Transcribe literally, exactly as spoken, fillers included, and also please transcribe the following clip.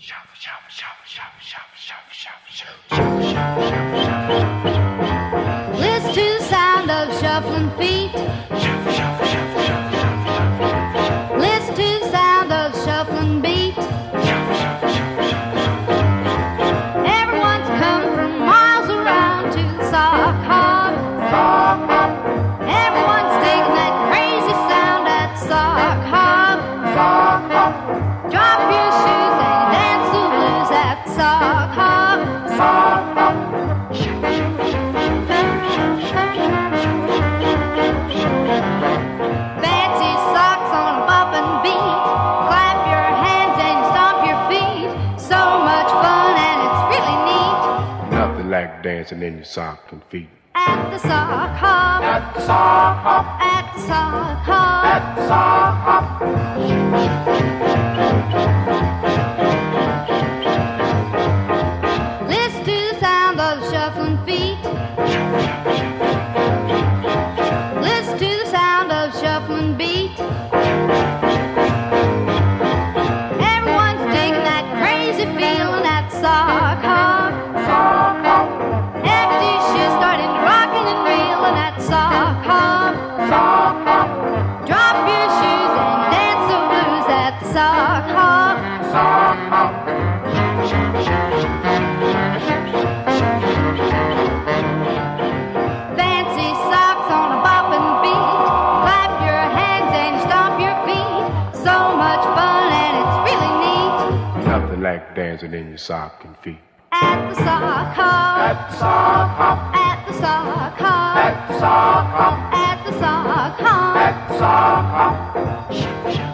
Listen to the sound of shuffling feet. Listen to the sound of shuffling beat. Everyone's come from miles around to the sock hop. Everyone's digging that crazy sound at the sock hop. Drop your shoes and dance the blues at the sock hop. Fancy socks on a bopping beat. Clap your hands and stomp your feet. So much fun and it's really neat. Nothing like dancing in your socks and feet. At the sock hop. At the sock hop. At the sock hop. At the sock hop. Listen to the sound of shuffling feet. Listen to the sound of shuffling beat. Everyone's digging that crazy feeling at the sock hop. Everybody's just starting rocking and reeling at the sock hop. Drop your shoes and dance the blues at the sock hop. Fancy socks on a bopping beat. Clap your hands and stomp your feet. So much fun and it's really neat. Nothing like dancing in your socks and feet. At the sock hop. At the sock hop. At the sock hop. At the sock hop. At the sock hop. At the sock hop.